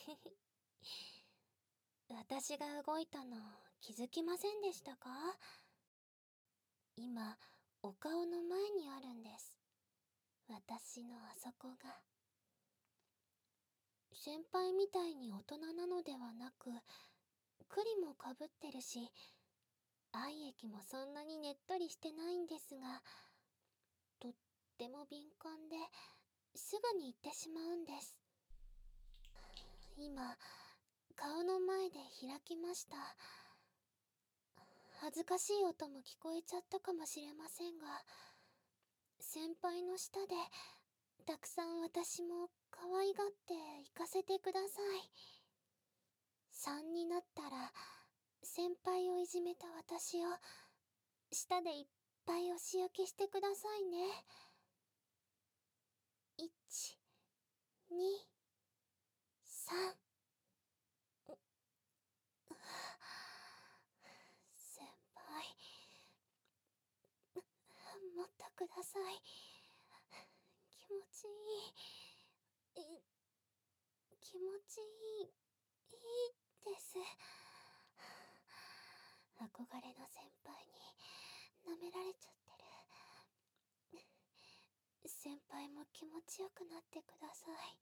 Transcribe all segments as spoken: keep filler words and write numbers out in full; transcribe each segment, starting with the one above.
私が動いたの気づきませんでしたか？今、お顔の前にあるんです。私のあそこが。先輩みたいに大人なのではなく、栗もかぶってるし、愛液もそんなにねっとりしてないんですが、とっても敏感ですぐに行ってしまうんです。今、顔の前で開きました。恥ずかしい音も聞こえちゃったかもしれませんが、先輩の下でたくさん私も可愛がって行かせてください。さんになったら先輩をいじめた私を舌でいっぱいお仕置きしてくださいね。いち、に、さん。先輩、もっとください。気持ちいい。い気持ちいい、いいです。憧れの先輩に舐められちゃってる。先輩も気持ちよくなってください。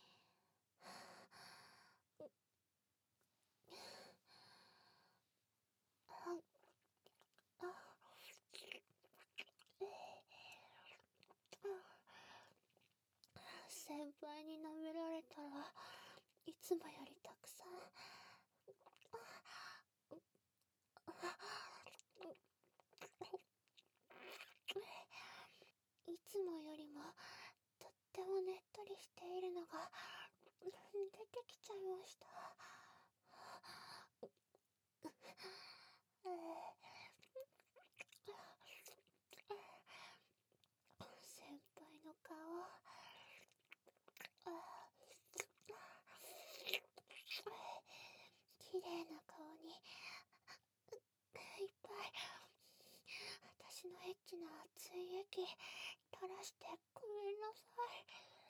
先輩に舐められたらいつもよりたくさんいつもよりもとってもねっとりしているのが出てきちゃいました。先輩の顔、綺麗な顔にいっぱい私のエッチな熱い液垂らしてごめんなさい。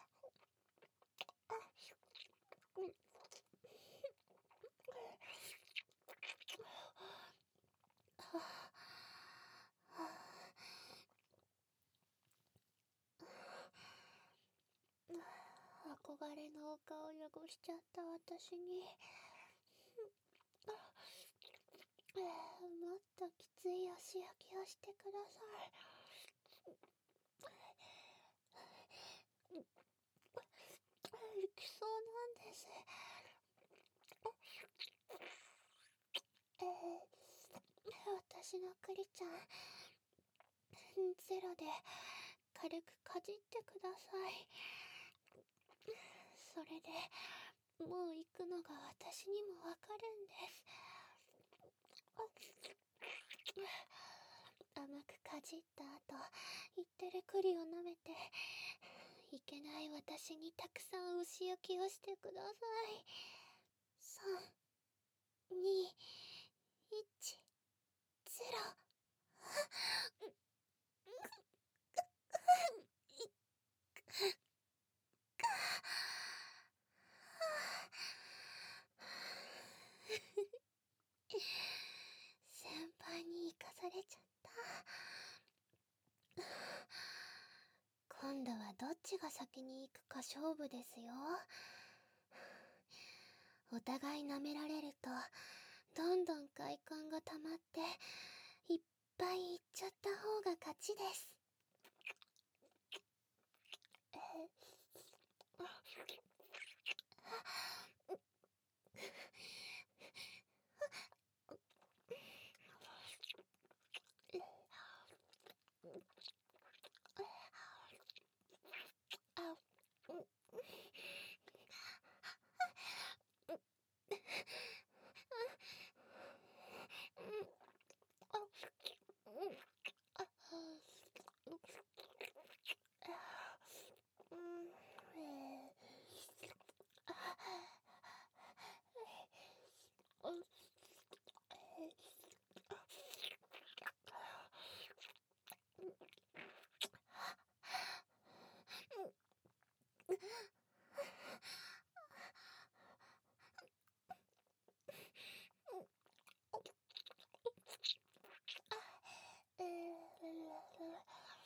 憧れのお顔汚しちゃった私にもっときついお仕置きをしてください。行きそうなんです。えー、私のクリちゃんゼロで軽くかじってください。それでもう行くのが私にもわかるんです。甘くかじった後、言ってる栗を舐めて、いけない私にたくさんお仕置きをしてください。さん、に、いち、ゼロ。先輩に行かされちゃった。今度はどっちが先に行くか勝負ですよ。お互い舐められるとどんどん快感が溜まっていっぱい行っちゃった方が勝ちです。えあ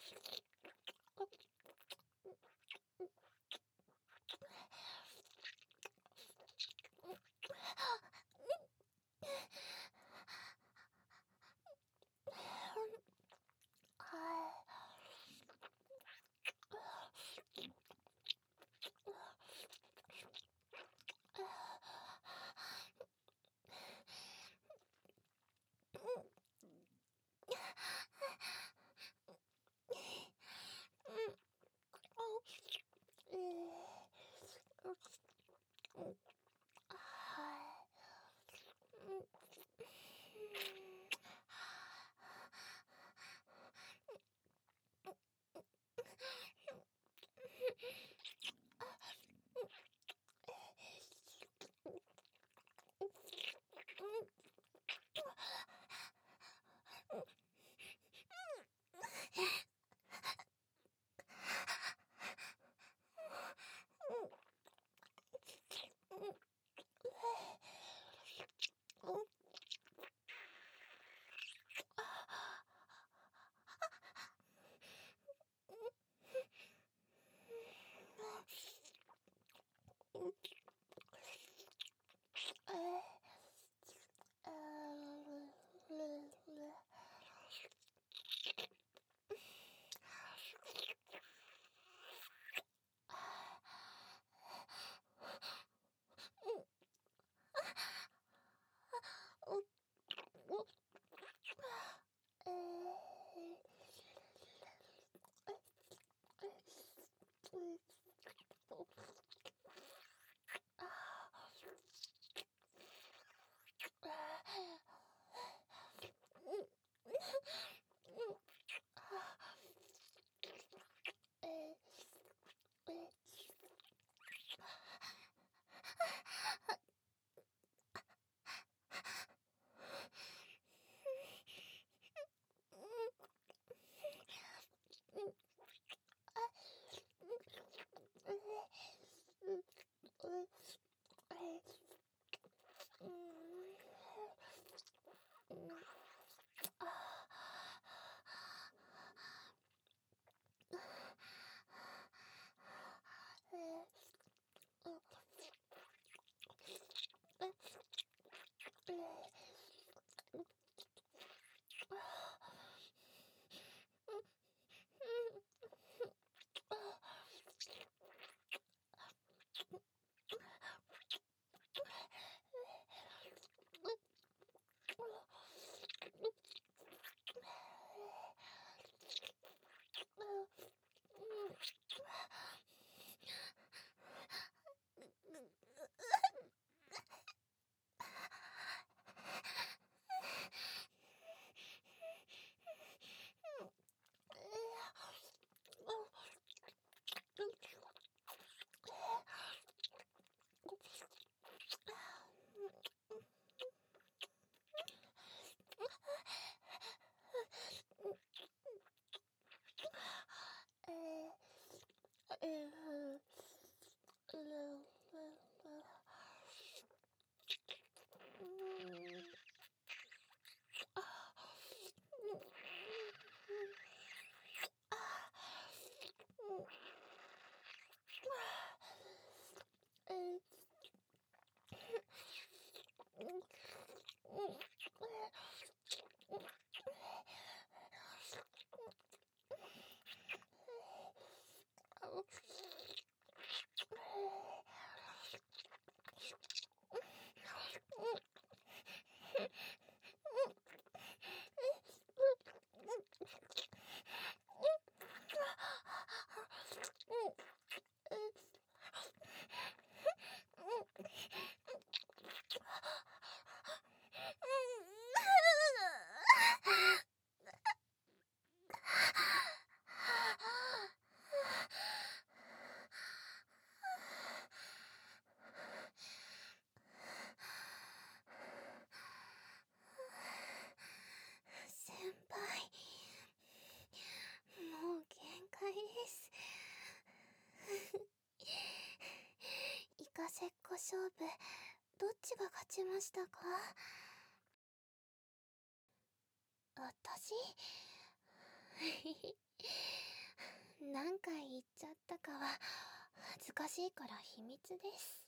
先輩、もう限界です。イカセッコ勝負、どっちが勝ちましたか？私何回言っちゃったかは恥ずかしいから秘密です。